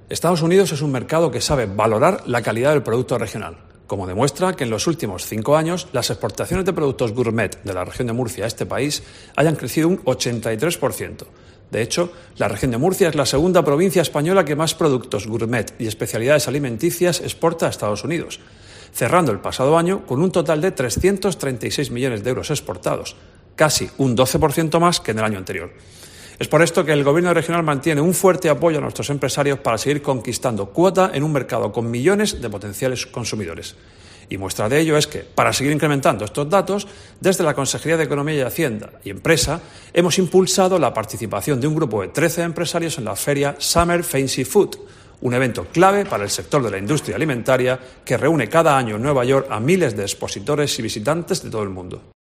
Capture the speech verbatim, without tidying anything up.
Estados Unidos es un mercado que sabe valorar la calidad del producto regional, como demuestra que en los últimos cinco años las exportaciones de productos gourmet de la región de Murcia a este país hayan crecido un ochenta y tres por ciento. De hecho, la región de Murcia es la segunda provincia española que más productos gourmet y especialidades alimenticias exporta a Estados Unidos, cerrando el pasado año con un total de trescientos treinta y seis millones de euros exportados, casi un doce por ciento más que en el año anterior. Es por esto que el Gobierno regional mantiene un fuerte apoyo a nuestros empresarios para seguir conquistando cuota en un mercado con millones de potenciales consumidores. Y muestra de ello es que, para seguir incrementando estos datos, desde la Consejería de Economía y Hacienda y Empresa hemos impulsado la participación de un grupo de trece empresarios en la feria Summer Fancy Food, un evento clave para el sector de la industria alimentaria que reúne cada año en Nueva York a miles de expositores y visitantes de todo el mundo.